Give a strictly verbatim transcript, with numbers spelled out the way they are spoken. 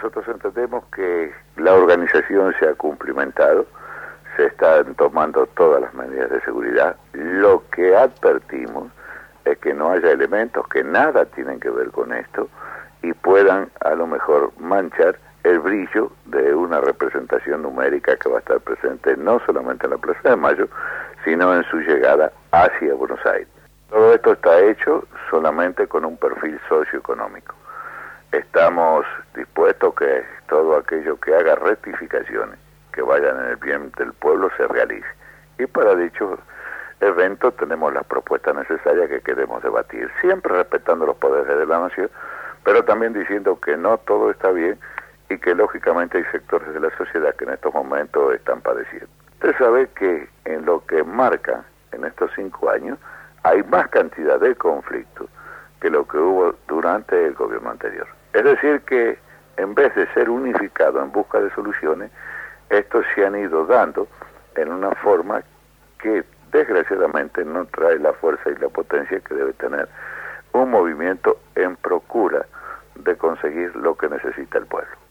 nosotros entendemos que la organización se ha cumplimentado, se están tomando todas las medidas de seguridad. Lo que advertimos es que no haya elementos que nada tienen que ver con esto y puedan a lo mejor manchar el brillo de una representación numérica que va a estar presente no solamente en la Plaza de Mayo, sino en su llegada hacia Buenos Aires. Todo esto está hecho solamente con un perfil socioeconómico. Estamos dispuestos que todo aquello que haga rectificaciones, que vayan en el bien del pueblo, se realice. Y para dicho evento tenemos las propuestas necesarias que queremos debatir, siempre respetando los poderes de la nación, pero también diciendo que no todo está bien y que lógicamente hay sectores de la sociedad que en estos momentos están padeciendo. Usted sabe que en lo que marca en estos cinco años hay más cantidad de conflictos que lo que hubo durante el gobierno anterior. Es decir que en vez de ser unificado en busca de soluciones, estos se han ido dando en una forma que desgraciadamente no trae la fuerza y la potencia que debe tener un movimiento en procura de conseguir lo que necesita el pueblo.